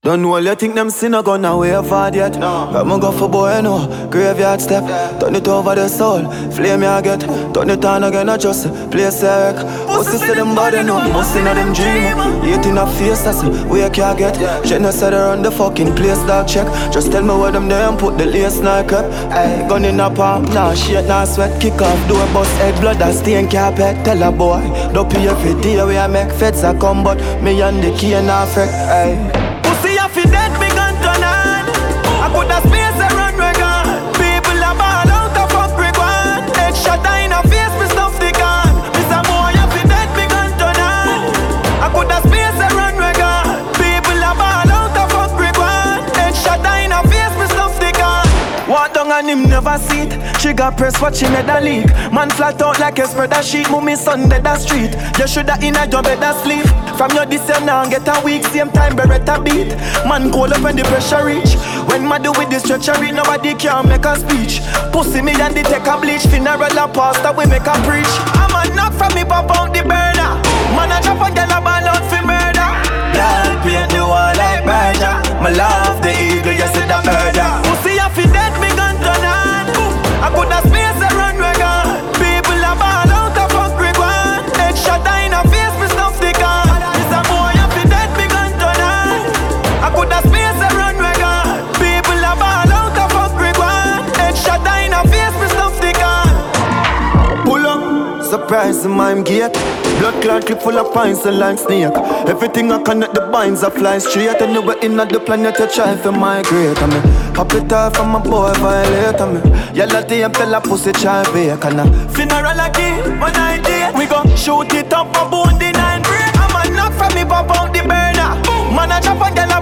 Don't know you think them sinner gonna way forward yet. I'ma go for boy, no graveyard step. Turn it over the soul, flame ya get. Turn it on again, I just play Sarek. Pussy say them body no, most in them dream. Eating a face, that's where can't get. Genocide around the fucking place, dog check. Just tell me where them there and put the lace like up. Ay, gun in a palm, nah shit, nah sweat. Kick off, do a bust head, blood that stain carpet. Tell a boy, don't pay every day where I make feds a come, but me and the key and I affect. Ay. Pussy I feel dead, me gun turn on. I put a space around my gun. People are ball out of fuck brick one. Headshot in a face, me stuff the gun. Mr. Boy, I feel dead, me gun turn on. I put a space around my gun. People are ball out of fuck brick one. Headshot in a face, me stuff the gun. Walk down and him never see it. Trigger press watching at the leak. Man flat out like a spreader sheet. Move me son dead the street. You shoulda in a job better sleep. From your this year now get a week. Same time beretta beat. Man cold up when the pressure reach. When man do with this treachery, nobody can make a speech. Pussy me and they take a bleach. Funeral a pastor we make a preach. I'm a knock from me pop out the burner. Man a drop and get a ball out for murder. Y'all paint the wall like murder. My love the eagle, you see the murder. Pussy I feel dead, me gun turn on. I put a space around my gun. People are ball out of fuck brick one. Headshot in a face, me stuff the gun. Mr. Boy, I feel dead, me gun turn on. I put a space around my gun. People are ball out of fuck brick one. Headshot in a face, me stuff the gun. Pull up, surprise in my gate. Blood clot clip full of pints and like snake. Everything I connect the binds I fly straight. Anywhere in the planet you try to migrate. I mean, pop it off from my boy violate. I mean, yellow tea and tell a pussy try bake. And funeral again, one idea. We gon' shoot it up, a bone the 9 break. I'm a knock from me pop out the burner. Man a drop and get